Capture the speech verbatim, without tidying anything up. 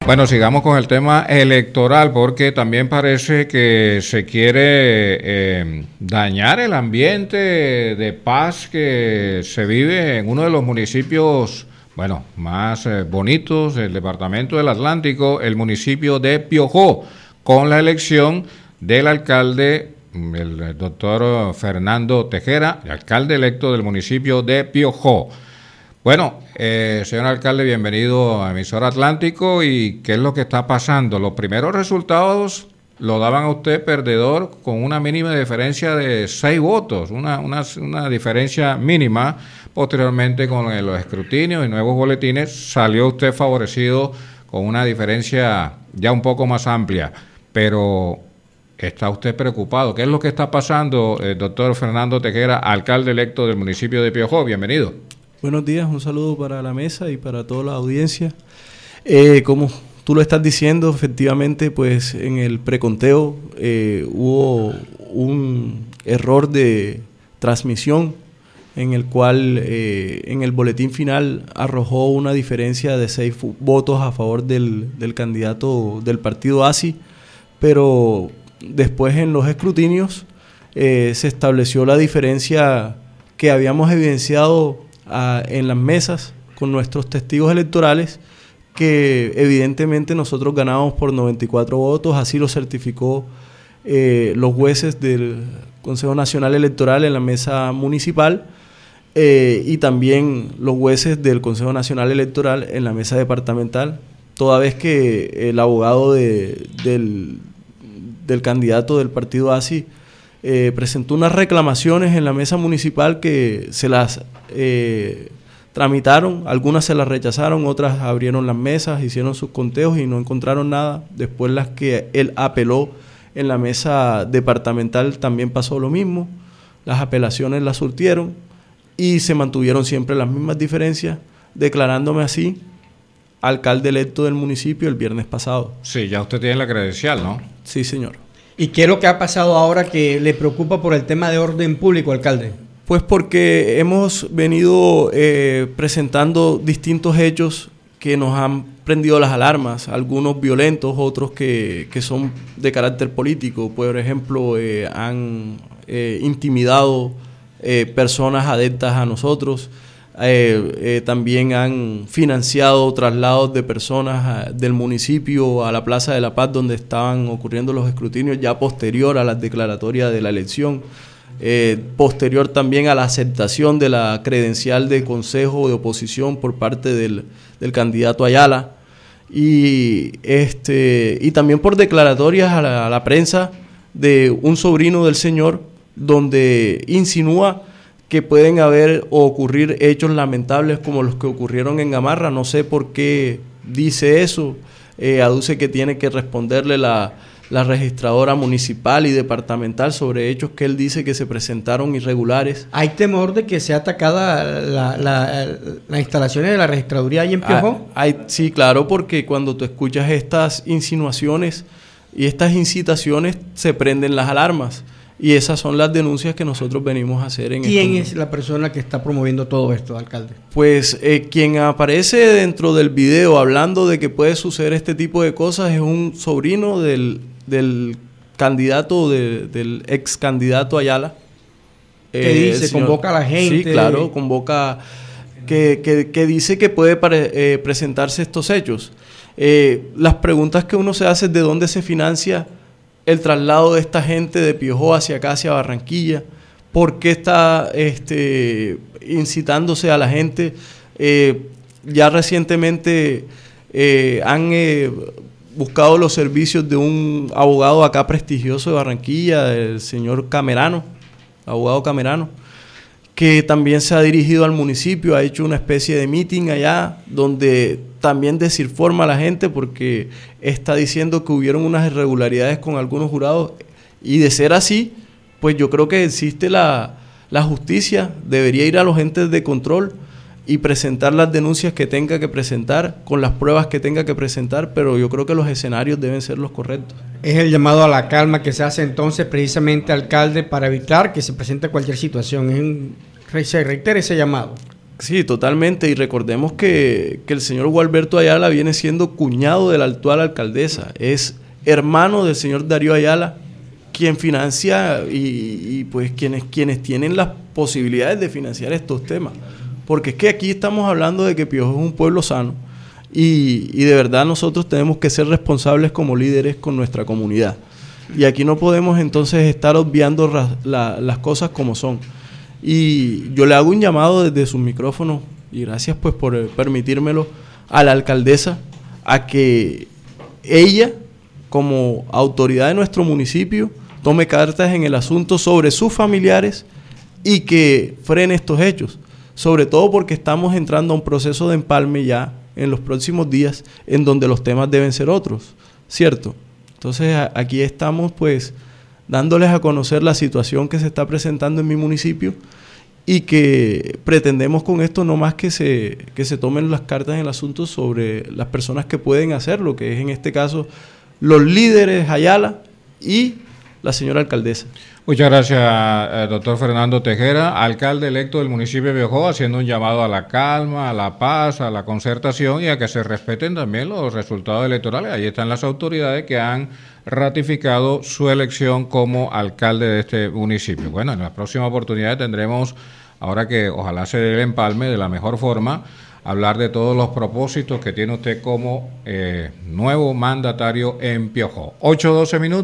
Bueno, sigamos con el tema electoral porque también parece que se quiere eh, dañar el ambiente de paz que se vive en uno de los municipios, bueno, más eh, bonitos del departamento del Atlántico, el municipio de Piojó, con la elección del alcalde, el doctor Fernando Tejera, alcalde electo del municipio de Piojó. Bueno, eh, señor alcalde, bienvenido a Emisora Atlántico. ¿Y qué es lo que está pasando? Los primeros resultados lo daban a usted perdedor con una mínima diferencia de seis votos, una, una, una diferencia mínima. Posteriormente, con los escrutinios y nuevos boletines, salió usted favorecido con una diferencia ya un poco más amplia. Pero ¿está usted preocupado? ¿Qué es lo que está pasando, eh, doctor Fernando Tejera, alcalde electo del municipio de Piojó? Bienvenido. Buenos días, un saludo para la mesa y para toda la audiencia. Eh, como tú lo estás diciendo, efectivamente, pues en el preconteo eh, hubo un error de transmisión en el cual eh, en el boletín final arrojó una diferencia de seis votos a favor del, del candidato del partido A S I, pero después en los escrutinios eh, se estableció la diferencia que habíamos evidenciado a, en las mesas con nuestros testigos electorales, que evidentemente nosotros ganamos por noventa y cuatro votos, así lo certificó eh, los jueces del Consejo Nacional Electoral en la mesa municipal eh, y también los jueces del Consejo Nacional Electoral en la mesa departamental, toda vez que el abogado de, del, del candidato del partido A S I Eh, presentó unas reclamaciones en la mesa municipal que se las eh, tramitaron, algunas se las rechazaron, otras abrieron las mesas, hicieron sus conteos y no encontraron nada. Después las que él apeló en la mesa departamental también pasó lo mismo, las apelaciones las surtieron y se mantuvieron siempre las mismas diferencias, declarándome así alcalde electo del municipio el viernes pasado. Sí, ya usted tiene la credencial, ¿no? Sí, señor. ¿Y qué es lo que ha pasado ahora que le preocupa por el tema de orden público, alcalde? Pues porque hemos venido eh, presentando distintos hechos que nos han prendido las alarmas, algunos violentos, otros que, que son de carácter político. Por ejemplo, eh, han eh, intimidado eh, personas adeptas a nosotros. Eh, eh, también han financiado traslados de personas a, del municipio a la Plaza de la Paz, donde estaban ocurriendo los escrutinios, ya posterior a las declaratorias de la elección, eh, posterior también a la aceptación de la credencial de consejo de oposición por parte del, del candidato Ayala, y, este, y también por declaratorias a la, a la prensa de un sobrino del señor, donde insinúa que pueden haber o ocurrir hechos lamentables como los que ocurrieron en Gamarra. No sé por qué dice eso, eh, aduce que tiene que responderle la, la registradora municipal y departamental sobre hechos que él dice que se presentaron irregulares. ¿Hay temor de que sea atacada la, la, las instalaciones de la registraduría ahí en Piojó? Ah, hay, sí, claro, porque cuando tú escuchas estas insinuaciones y estas incitaciones se prenden las alarmas. Y esas son las denuncias que nosotros venimos a hacer en ¿Quién estos... es la persona que está promoviendo todo esto, alcalde? Pues eh, quien aparece dentro del video hablando de que puede suceder este tipo de cosas es un sobrino del, del candidato, de, del ex candidato Ayala. ¿Qué eh, dice? Señor, ¿convoca a la gente? Sí, claro, convoca, que, que, que dice que puede pare, eh, presentarse estos hechos. Eh, las preguntas que uno se hace es de dónde se financia el traslado de esta gente de Piojó hacia acá, hacia Barranquilla, por qué está este, incitándose a la gente. Eh, ya recientemente eh, han eh, buscado los servicios de un abogado acá prestigioso de Barranquilla, el señor Camerano, abogado Camerano, que también se ha dirigido al municipio, ha hecho una especie de meeting allá, donde también desinforma a la gente porque está diciendo que hubieron unas irregularidades con algunos jurados, y de ser así, pues yo creo que existe la, la justicia, debería ir a los entes de control y presentar las denuncias que tenga que presentar, con las pruebas que tenga que presentar, pero yo creo que los escenarios deben ser los correctos. Es el llamado a la calma que se hace entonces precisamente, alcalde, para evitar que se presente cualquier situación. Es un, se reitera ese llamado. Sí, totalmente. Y recordemos que, que el señor Gualberto Ayala viene siendo cuñado de la actual alcaldesa. Es hermano del señor Darío Ayala, quien financia y, y pues quienes, quienes tienen las posibilidades de financiar estos temas. Porque es que aquí estamos hablando de que Piojó es un pueblo sano y, y de verdad nosotros tenemos que ser responsables como líderes con nuestra comunidad. Y aquí no podemos entonces estar obviando ra- la, las cosas como son. Y yo le hago un llamado desde sus micrófonos, y gracias pues por eh, permitírmelo, a la alcaldesa, a que ella, como autoridad de nuestro municipio, tome cartas en el asunto sobre sus familiares y que frene estos hechos. Sobre todo porque estamos entrando a un proceso de empalme ya en los próximos días, en donde los temas deben ser otros, ¿cierto? Entonces a, aquí estamos pues dándoles a conocer la situación que se está presentando en mi municipio y que pretendemos con esto no más que se, que se tomen las cartas en el asunto sobre las personas que pueden hacerlo, que es en este caso los líderes Ayala y la señora alcaldesa. Muchas gracias, eh, doctor Fernando Tejera, alcalde electo del municipio de Piojó, haciendo un llamado a la calma, a la paz, a la concertación y a que se respeten también los resultados electorales. Ahí están las autoridades que han ratificado su elección como alcalde de este municipio. Bueno, en la próxima oportunidad tendremos, ahora que ojalá se dé el empalme de la mejor forma, hablar de todos los propósitos que tiene usted como eh, nuevo mandatario en Piojó. ocho doce minutos.